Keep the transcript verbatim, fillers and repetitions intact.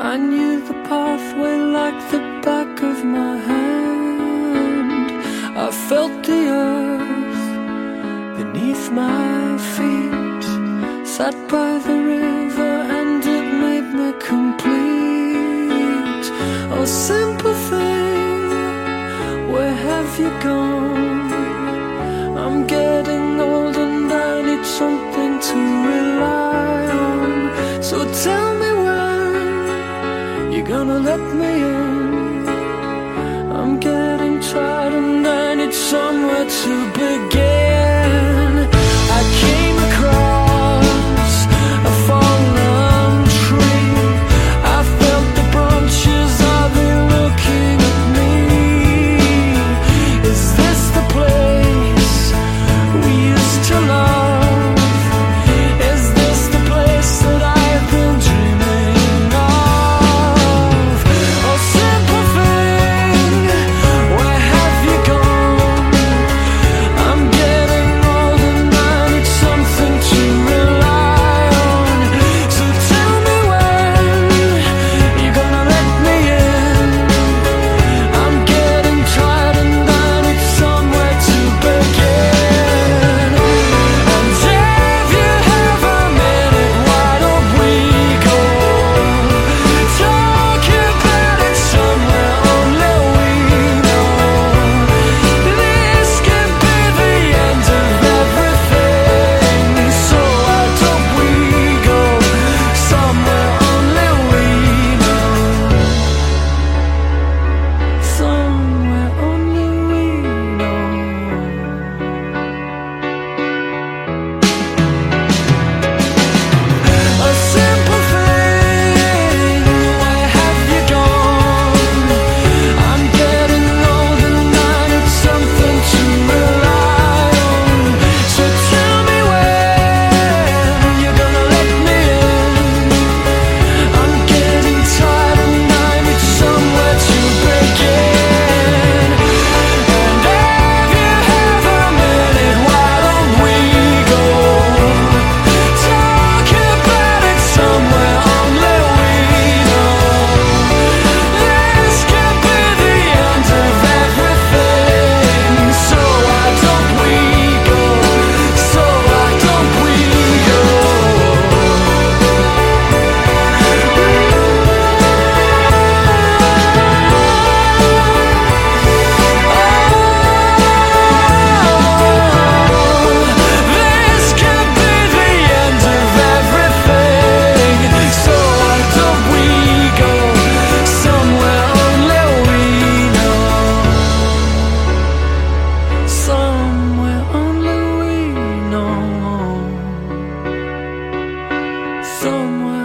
I knew the pathway like the back of my hand. I felt the earth beneath my feet, sat by the river and it made me complete. Oh, simple thing, where have you gone? I'm getting old and I need something to rely on. So tell me when you're gonna let me in. I'm getting tired and I need somewhere to begin. I came across a fallen tree. I felt the branches, are they looking at me? Is this the place we used to love? Is this the place that I've been dreaming of? Oh, simple thing, where have you gone? I'm getting old and I need something to rely on. So tell me when you're gonna let me in. I'm getting tired and I need somewhere to begin. And if you have a minute, why don't we go talk about it somewhere only we know? This could be the end of everything, so why don't we go somewhere only we know? Somewhere only we know. A simple thing, where have you gone? I'm getting old and I need something to rely on. So tell me when you're gonna let me in. I'm getting tired and I need somewhere to begin. And if you have a minute, why don't we go talk about it somewhere only we know? This could be the end of everything, so why don't we go? So why don't we go? This could be the end of everything, so why don't we go somewhere only we know? Somewhere only we know. Somewhere